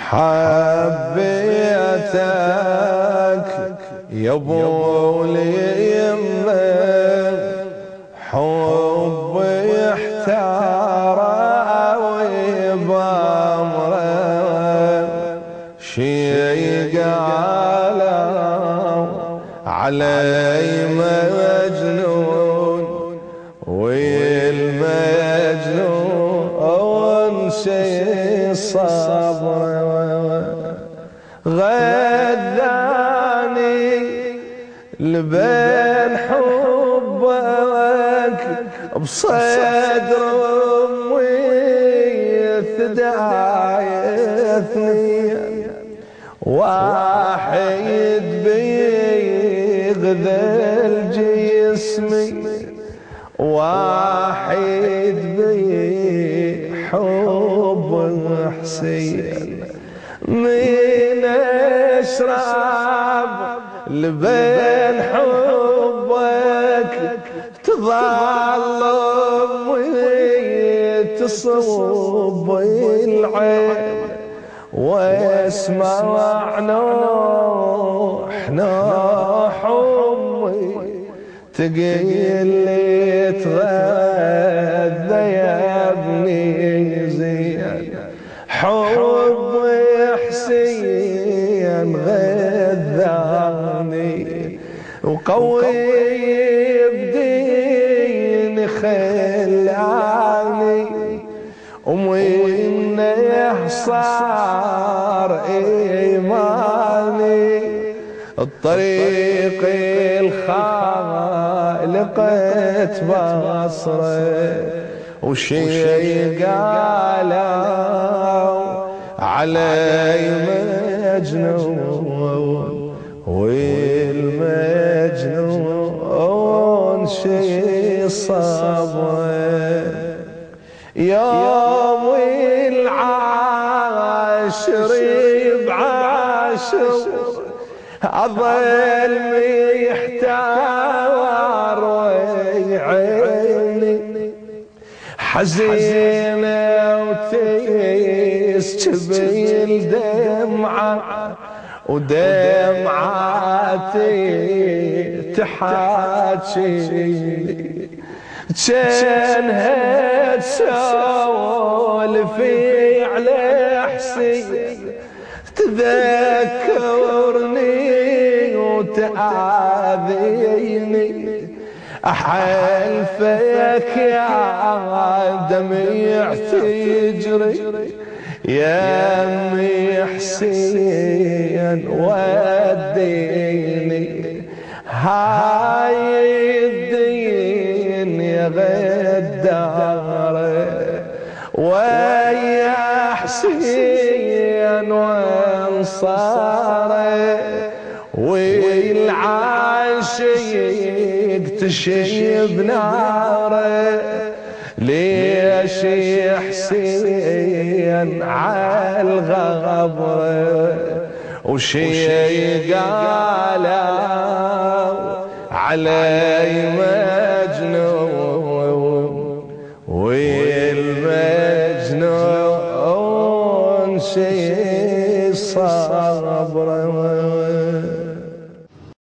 حبيتك يا ابو اليمه، حبي احتار وبامره، شي قالوا علي مجنون، والمجنون شي الصبر، غذاني لبين حبك بصدر امي ثدايتني، واحد بيغذل جسمي، واحد بحب حسين، من اشرب لبين حبك تظل امي تصب العين، واسمع نوح امي تقيل لي تغذى يا ابني زين، حب حسين غذاني، وقوي بدين خلاني، ومن يحصار ايماني، الطريق الخالق تبصره، وشي قالوا علي مجنون، والمجنون شي الصبر، يوم العاشر بعاشر أظل محتار ويعيني، حزينة وتسكب الدمعة، ودمعاتي تحاكيني، جنها تسولف على حسين، تذكرني وتآذيني، أحلفك يا دمع تجري يا أمي حسين وديني، هاي الدين يا غدارة ويا حسين وانصاره، والعاشق تشيب ناره، ليش حسين عالغبره، وشي قالوا علي مجنون، والمجنون شي الصبر.